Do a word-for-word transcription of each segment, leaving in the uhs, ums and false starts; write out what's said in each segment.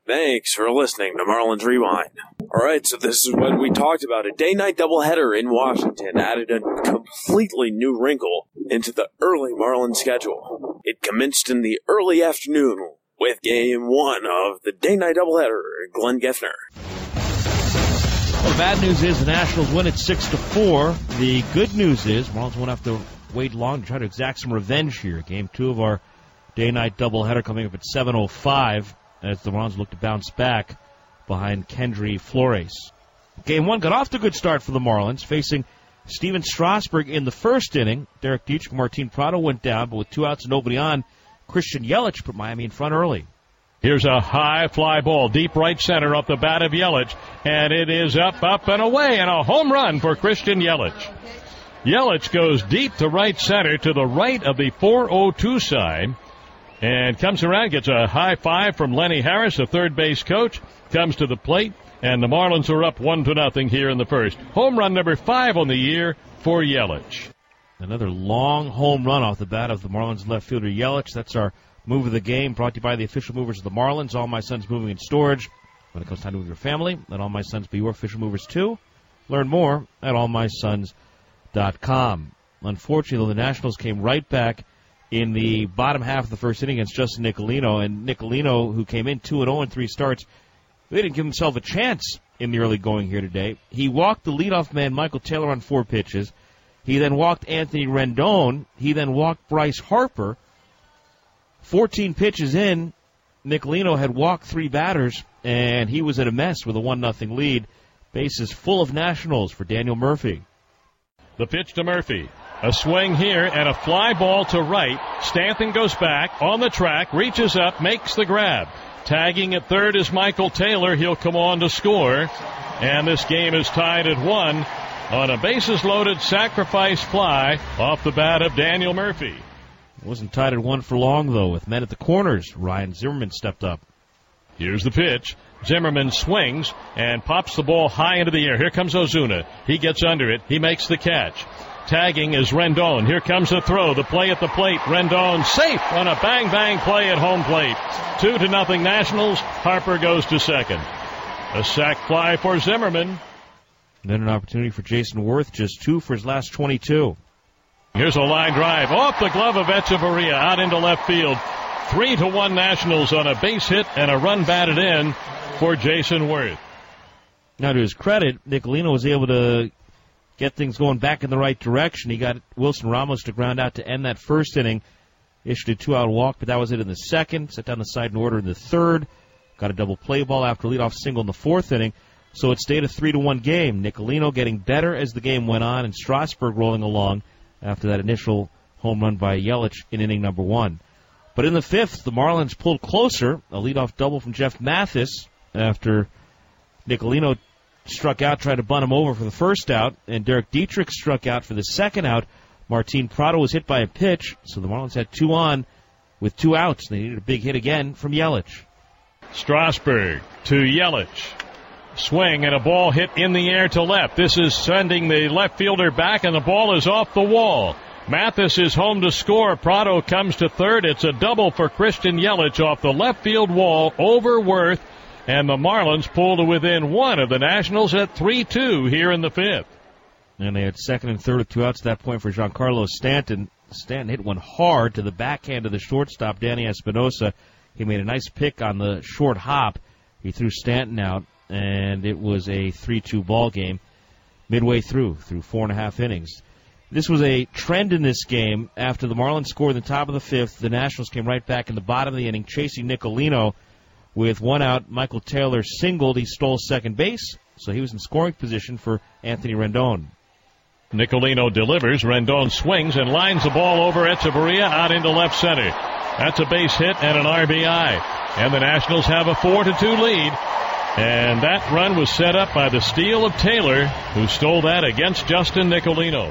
Thanks for listening to Marlins Rewind. Alright, so this is what we talked about. A day-night doubleheader in Washington added a completely new wrinkle into the early Marlins schedule. It commenced in the early afternoon with game one of the day-night doubleheader at Glenn Geffner. Well, the bad news is the Nationals win at six to four. The good news is Marlins won't have to wait long to try to exact some revenge here. Game two of our day-night doubleheader coming up at seven oh five as the Marlins look to bounce back behind Kendry Flores. Game one got off to a good start for the Marlins, facing Steven Strasburg in the first inning. Derek Dietrich, Martin Prado went down, but with two outs and nobody on, Christian Yelich put Miami in front early. Here's a high fly ball, deep right center off the bat of Yelich, and it is up, up, and away, and a home run for Christian Yelich. Yelich goes deep to right center to the right of the four oh two side, and comes around, gets a high five from Lenny Harris, the third base coach, comes to the plate, and the Marlins are up one to nothing here in the first. Home run number five on the year for Yelich. Another long home run off the bat of the Marlins left fielder Yelich. That's our move of the game, brought to you by the official movers of the Marlins. All My Sons Moving and Storage. When it comes time to move your family, let All My Sons be your official movers too. Learn more at all my sons dot com. Unfortunately, the Nationals came right back in the bottom half of the first inning against Justin Nicolino, and Nicolino, who came in two and oh in three starts, they didn't give himself a chance in the early going here today. He walked the leadoff man, Michael Taylor, on four pitches. He then walked Anthony Rendon. He then walked Bryce Harper. fourteen pitches in, Nicolino had walked three batters, and he was at a mess with a one nothing lead. Bases full of Nationals for Daniel Murphy. The pitch to Murphy. A swing here and a fly ball to right. Stanton goes back on the track, reaches up, makes the grab. Tagging at third is Michael Taylor. He'll come on to score. And this game is tied at one on a bases-loaded sacrifice fly off the bat of Daniel Murphy. It wasn't tied at one for long, though, with men at the corners. Ryan Zimmerman stepped up. Here's the pitch. Zimmerman swings and pops the ball high into the air. Here comes Ozuna. He gets under it. He makes the catch. Tagging is Rendon. Here comes the throw. The play at the plate. Rendon safe on a bang-bang play at home plate. Two to nothing Nationals. Harper goes to second. A sac fly for Zimmerman. And then an opportunity for Jason Worth, just two for his last twenty-two. Here's a line drive off the glove of Echeverria out into left field. Three to one Nationals on a base hit and a run batted in for Jason Worth. Now, to his credit, Nicolino was able to get things going back in the right direction. He got Wilson Ramos to ground out to end that first inning. Issued a two-out walk, but that was it in the second. Set down the side in order in the third. Got a double play ball after a leadoff single in the fourth inning. So it stayed a three to one game. Nicolino getting better as the game went on, and Strasburg rolling along after that initial home run by Yelich in inning number one. But in the fifth, the Marlins pulled closer. A leadoff double from Jeff Mathis after Nicolino struck out, tried to bunt him over for the first out, and Derek Dietrich struck out for the second out. Martin Prado was hit by a pitch, so the Marlins had two on with two outs. They needed a big hit again from Yelich. Strasburg to Yelich. Swing and a ball hit in the air to left. This is sending the left fielder back, and the ball is off the wall. Mathis is home to score. Prado comes to third. It's a double for Christian Yelich off the left field wall over Worth. And the Marlins pull to within one of the Nationals at three two here in the fifth. And they had second and third with two outs at that point for Giancarlo Stanton. Stanton hit one hard to the backhand of the shortstop, Danny Espinosa. He made a nice pick on the short hop. He threw Stanton out, and it was a three two ball game midway through, through four and a half innings. This was a trend in this game. After the Marlins scored in the top of the fifth, the Nationals came right back in the bottom of the inning, chasing Nicolino. With one out, Michael Taylor singled. He stole second base, so he was in scoring position for Anthony Rendon. Nicolino delivers. Rendon swings and lines the ball over Echeverria out into left center. That's a base hit and an R B I. And the Nationals have a four to two lead. And that run was set up by the steal of Taylor, who stole that against Justin Nicolino.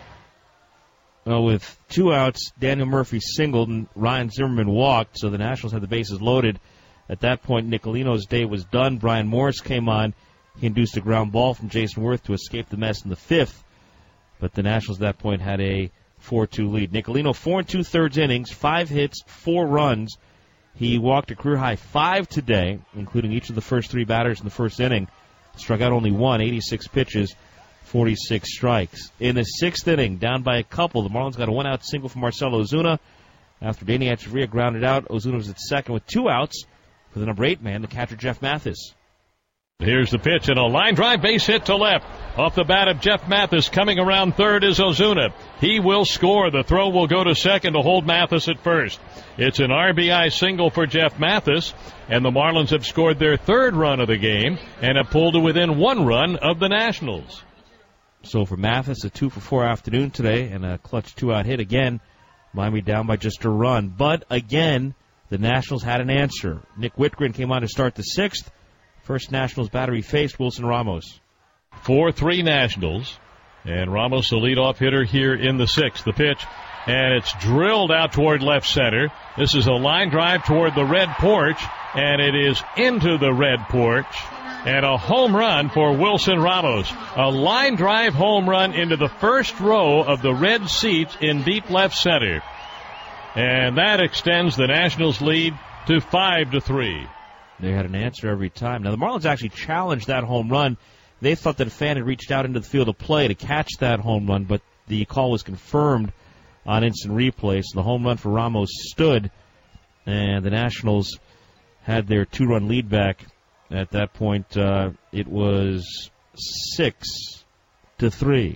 Well, with two outs, Daniel Murphy singled and Ryan Zimmerman walked, so the Nationals had the bases loaded. At that point, Nicolino's day was done. Brian Morris came on. He induced a ground ball from Jason Worth to escape the mess in the fifth. But the Nationals at that point had a four two lead. Nicolino, four and two-thirds innings, five hits, four runs. He walked a career-high five today, including each of the first three batters in the first inning. Struck out only one, eighty-six pitches, forty-six strikes. In the sixth inning, down by a couple, the Marlins got a one-out single from Marcell Ozuna. After Danny Echeverria grounded out, Ozuna was at second with two outs for the number eight man, the catcher Jeff Mathis. Here's the pitch, and a line drive base hit to left. Off the bat of Jeff Mathis, coming around third is Ozuna. He will score. The throw will go to second to hold Mathis at first. It's an R B I single for Jeff Mathis, and the Marlins have scored their third run of the game and have pulled to within one run of the Nationals. So for Mathis, a two for four afternoon today and a clutch two-out hit again. Miami down by just a run. But again, the Nationals had an answer. Nick Whitgren came on to start the sixth. First Nationals batter he faced, Wilson Ramos. four three Nationals. And Ramos, the leadoff hitter here in the sixth. The pitch, and it's drilled out toward left center. This is a line drive toward the red porch, and it is into the red porch. And a home run for Wilson Ramos. A line drive home run into the first row of the red seats in deep left center. And that extends the Nationals' lead to five to three. They had an answer every time. Now, the Marlins actually challenged that home run. They thought that a fan had reached out into the field of play to catch that home run, but the call was confirmed on instant replay. So the home run for Ramos stood, and the Nationals had their two-run lead back. At that point, uh, it was six to three.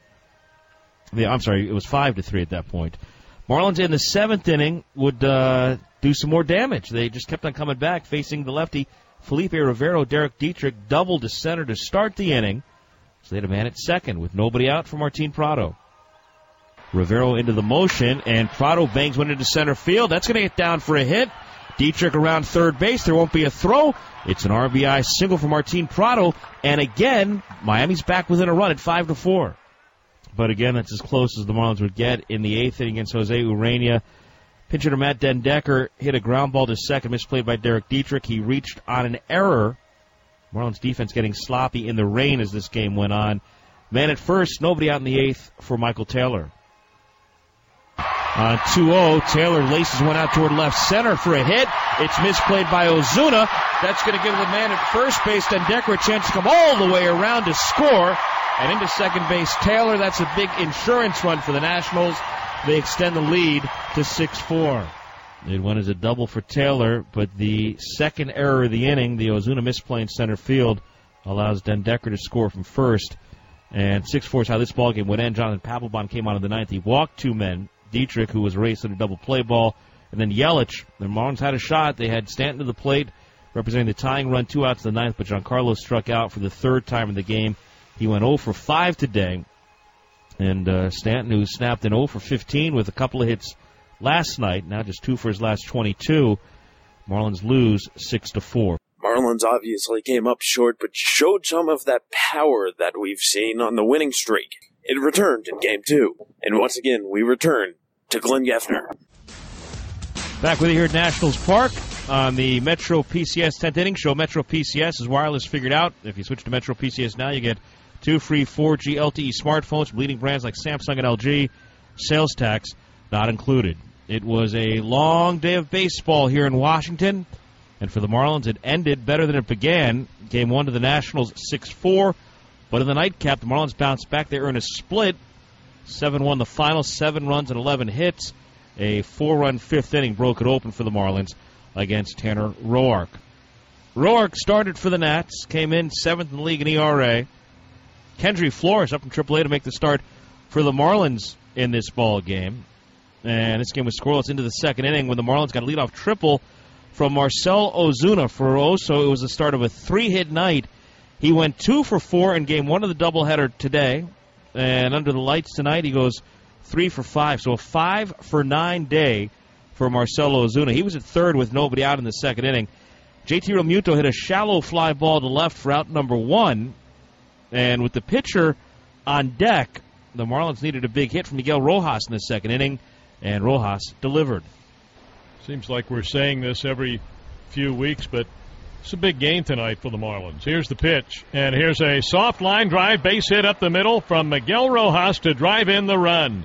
Yeah, I'm sorry, it was five to three at that point. Marlins in the seventh inning would uh, do some more damage. They just kept on coming back, facing the lefty Felipe Rivero. Derek Dietrich doubled to center to start the inning. So they had a man at second with nobody out for Martin Prado. Rivero into the motion, and Prado bangs one into center field. That's going to get down for a hit. Dietrich around third base. There won't be a throw. It's an R B I single for Martin Prado. And again, Miami's back within a run at five to four. But again, that's as close as the Marlins would get in the eighth inning against Jose Urena. Pinch hitter Matt Den Decker hit a ground ball to second, misplayed by Derek Dietrich. He reached on an error. Marlins defense getting sloppy in the rain as this game went on. Man at first, nobody out in the eighth for Michael Taylor. On two oh, Taylor laces one out toward left center for a hit. It's misplayed by Ozuna. That's going to give the man at first base, Den Decker, a chance to come all the way around to score. And into second base, Taylor. That's a big insurance run for the Nationals. They extend the lead to six four. It went as a double for Taylor, but the second error of the inning, the Ozuna misplay in center field, allows Den Decker to score from first. And six four is how this ballgame would end. Jonathan Papelbon came on in the ninth. He walked two men. Dietrich, who was raced at a double play ball, and then Yelich. The Marlins had a shot. They had Stanton to the plate, representing the tying run, two outs in the ninth, but Giancarlo struck out for the third time in the game. He went oh for five today, and uh, Stanton, who snapped an oh for fifteen with a couple of hits last night, now just two for his last twenty-two. Marlins lose six to four. Marlins obviously came up short, but showed some of that power that we've seen on the winning streak. It returned in Game two. And once again, we return to Glenn Geffner. Back with you here at Nationals Park on the Metro P C S tenth inning show. Metro P C S is wireless figured out. If you switch to Metro P C S now, you get two free four G L T E smartphones from leading brands like Samsung and L G. Sales tax not included. It was a long day of baseball here in Washington. And for the Marlins, it ended better than it began. Game one to the Nationals, six four. But in the nightcap, the Marlins bounced back. They earned a split. seven one the final, seven runs and eleven hits. A four-run fifth inning broke it open for the Marlins against Tanner Roark. Roark started for the Nats, came in seventh in the league in E R A. Kendry Flores up from triple A to make the start for the Marlins in this ball game. And this game was scoreless into the second inning when the Marlins got a leadoff triple from Marcell Ozuna. For Oso, it was the start of a three-hit night. He went two for four in game one of the doubleheader today. And under the lights tonight, he goes three for five. So a five for nine day for Marcell Ozuna. He was at third with nobody out in the second inning. J T Realmuto hit a shallow fly ball to left for out number one. And with the pitcher on deck, the Marlins needed a big hit from Miguel Rojas in the second inning. And Rojas delivered. Seems like we're saying this every few weeks, but it's a big game tonight for the Marlins. Here's the pitch, and here's a soft line drive, base hit up the middle from Miguel Rojas to drive in the run.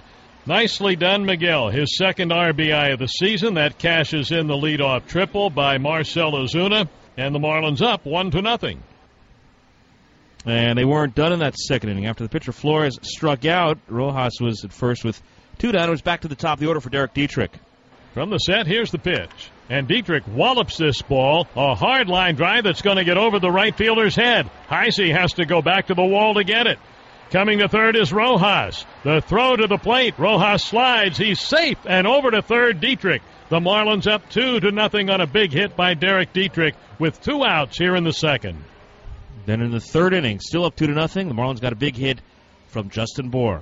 Nicely done, Miguel. His second R B I of the season. That cashes in the leadoff triple by Marcell Ozuna, and the Marlins up one to nothing. And they weren't done in that second inning. After the pitcher Flores struck out, Rojas was at first with two down. It was back to the top of the order for Derek Dietrich. From the set, here's the pitch. And Dietrich wallops this ball. A hard line drive that's going to get over the right fielder's head. Heisey has to go back to the wall to get it. Coming to third is Rojas. The throw to the plate. Rojas slides. He's safe. And over to third, Dietrich. The Marlins up two to nothing on a big hit by Derek Dietrich with two outs here in the second. Then in the third inning, still up two to nothing, the Marlins got a big hit from Justin Bour.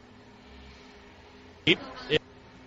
It, it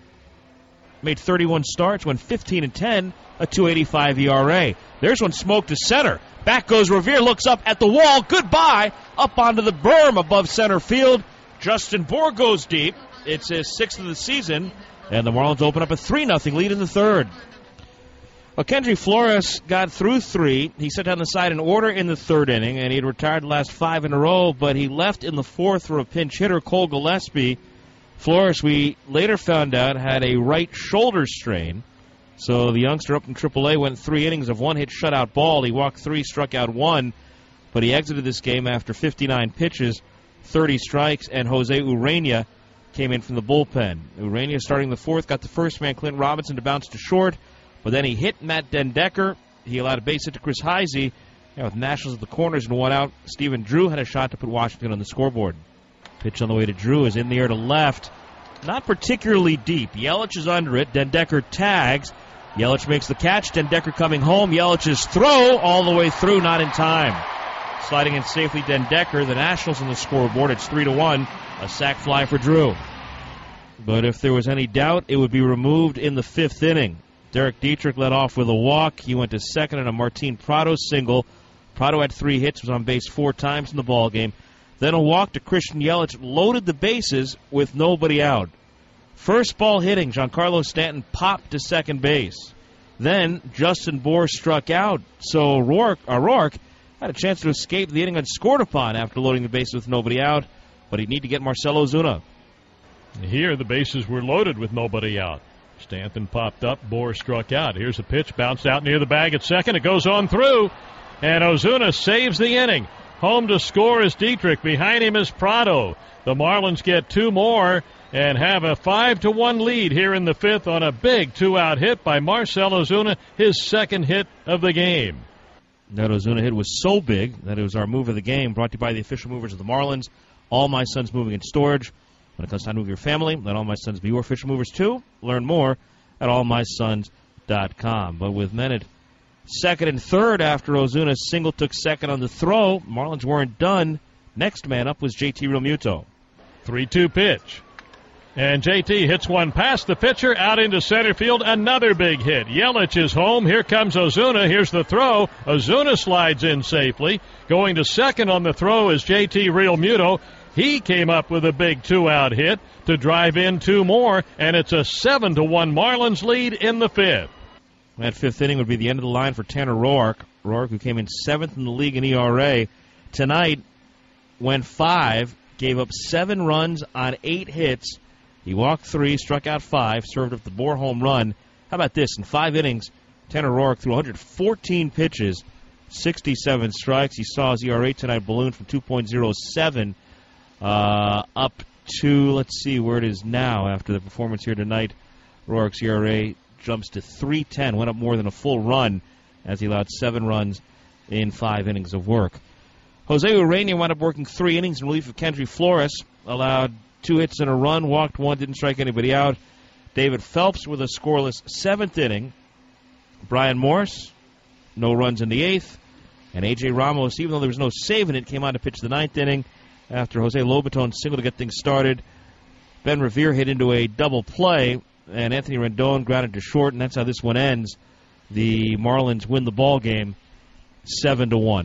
made thirty-one starts, went fifteen and ten, a two eighty-five E R A. There's one smoked to center. Back goes Revere, looks up at the wall. Goodbye. Up onto the berm above center field. Justin Bour goes deep. It's his sixth of the season, and the Marlins open up a three nothing lead in the third. Well, Kendry Flores got through three. He set down the side in order in the third inning, and he had retired the last five in a row, but he left in the fourth for a pinch hitter, Cole Gillespie. Flores, we later found out, had a right shoulder strain. So the youngster up in triple A went three innings of one-hit shutout ball. He walked three, struck out one, but he exited this game after fifty-nine pitches, thirty strikes, and Jose Urena came in from the bullpen. Urena, starting the fourth, got the first man, Clint Robinson, to bounce to short. But then he hit Matt Dendecker. He allowed a base hit to Chris Heisey. Yeah, with Nationals at the corners and one out, Stephen Drew had a shot to put Washington on the scoreboard. Pitch on the way to Drew is in the air to left. Not particularly deep. Yelich is under it. Dendecker tags. Yelich makes the catch. Dendecker coming home. Yelich's throw all the way through, not in time. Sliding in safely, Dendecker. The Nationals on the scoreboard. It's three to one. A sac fly for Drew. But if there was any doubt, it would be removed in the fifth inning. Derek Dietrich led off with a walk. He went to second on a Martin Prado single. Prado had three hits, was on base four times in the ballgame. Then a walk to Christian Yelich, loaded the bases with nobody out. First ball hitting, Giancarlo Stanton popped to second base. Then Justin Bour struck out, so Rourke, uh, Rourke had a chance to escape the inning unscored upon after loading the bases with nobody out, but he'd need to get Marcell Ozuna. Here the bases were loaded with nobody out. Stanton popped up, Bour struck out. Here's a pitch, bounced out near the bag at second. It goes on through, and Ozuna saves the inning. Home to score is Dietrich. Behind him is Prado. The Marlins get two more and have a five to one lead here in the fifth on a big two-out hit by Marcell Ozuna, his second hit of the game. That Ozuna hit was so big that it was our move of the game, brought to you by the official movers of the Marlins. All My Sons Moving and Storage. When it comes time to move your family, let All My Sons be your official movers too. Learn more at all my sons dot com. But with men at second and third after Ozuna single took second on the throw, Marlins weren't done. Next man up was J T Realmuto. three two pitch. And J T hits one past the pitcher, out into center field. Another big hit. Yelich is home. Here comes Ozuna. Here's the throw. Ozuna slides in safely. Going to second on the throw is J T Realmuto. He came up with a big two-out hit to drive in two more, and it's a seven to one Marlins lead in the fifth. That fifth inning would be the end of the line for Tanner Roark. Roark, who came in seventh in the league in E R A, tonight went five, gave up seven runs on eight hits. He walked three, struck out five, served up the Bour home run. How about this? In five innings, Tanner Roark threw one hundred fourteen pitches, sixty-seven strikes. He saw his E R A tonight balloon from two point oh seven uh, up to, let's see where it is now after the performance here tonight. Roark's E R A jumps to three ten, went up more than a full run as he allowed seven runs in five innings of work. Jose Urena wound up working three innings in relief of Kendry Flores, allowed two hits and a run, walked one, didn't strike anybody out. David Phelps with a scoreless seventh inning. Brian Morse, no runs in the eighth. And A J Ramos, even though there was no save in it, came on to pitch the ninth inning after Jose Lobaton singled to get things started. Ben Revere hit into a double play, and Anthony Rendon grounded to short, and that's how this one ends. The Marlins win the ball game seven to one.